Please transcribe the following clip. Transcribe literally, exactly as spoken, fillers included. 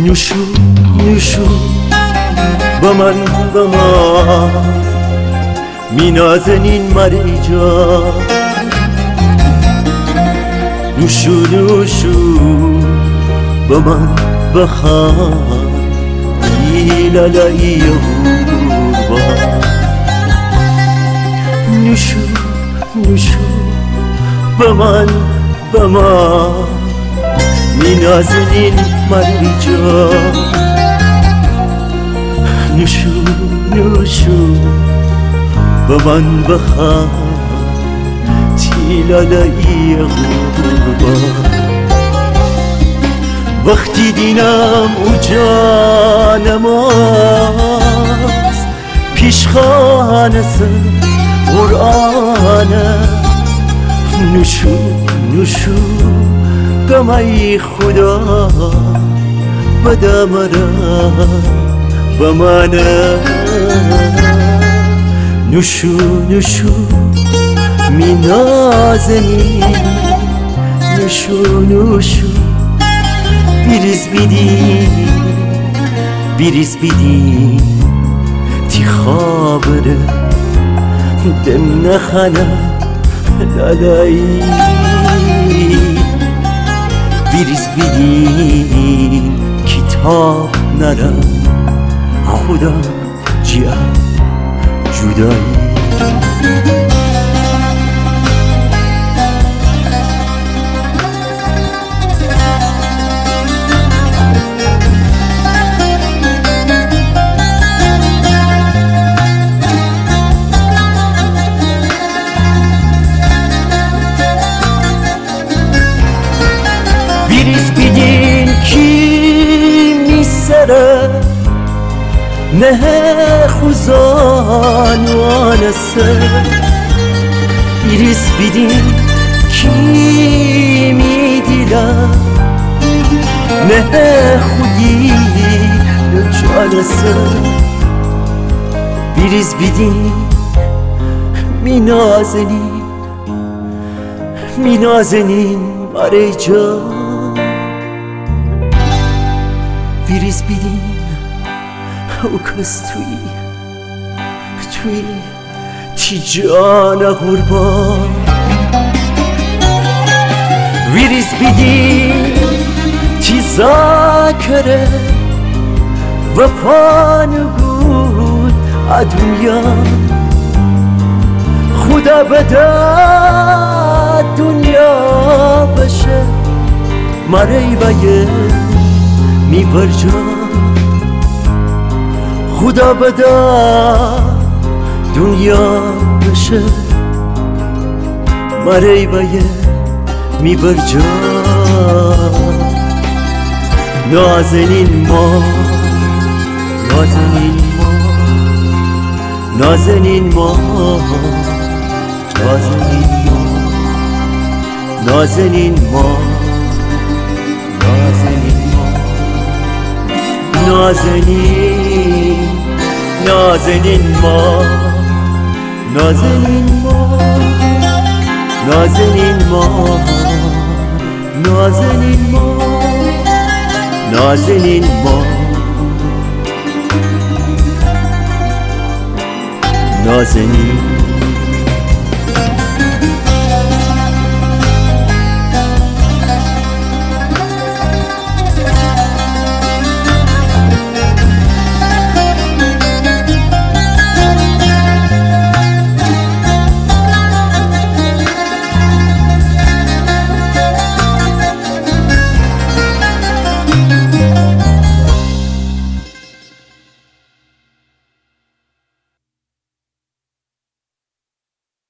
نوشو نوشو با من با ما می نازنین مریجا نوشو نوشو با من بخوان ایلالایی با نوشو نوشو با من با ما می نازنین مریجا نوشو نوشو با من بخوان تیلالایی غربا وقتی دینم او جانماست پیش خانه سر قرآنه نوشو نوشو گمای خدا بده مرا به منه نوشو نوشو می نازنی نوشو نوشو بیریز بیدی بیریز بیدی تی خابره دم نخنه لالایی بیریز بیدی کتاب نره خدا جیا جدایی بیریز بیدین کی میسره نه خوزان وانسه بیریز بیدین کی میدیله نه خودی نجالسه بیریز بیدین می نازنین می نازنین ماره جا بیریز بیدین او کس توی توی تی جان قربان ویریز بیدین تی زاکره و پانگود دنیا خدا بده دنیا بشه مری بایه می برجا خدا بده دنیا بشه مری بایه می برجا نازنین ما نازنین ما نازنین ما نازنین ما نازنین ما نازنین ما نازنین نازنین ما نازنین ما نازنین ما نازنین ما نازنین ما نازنین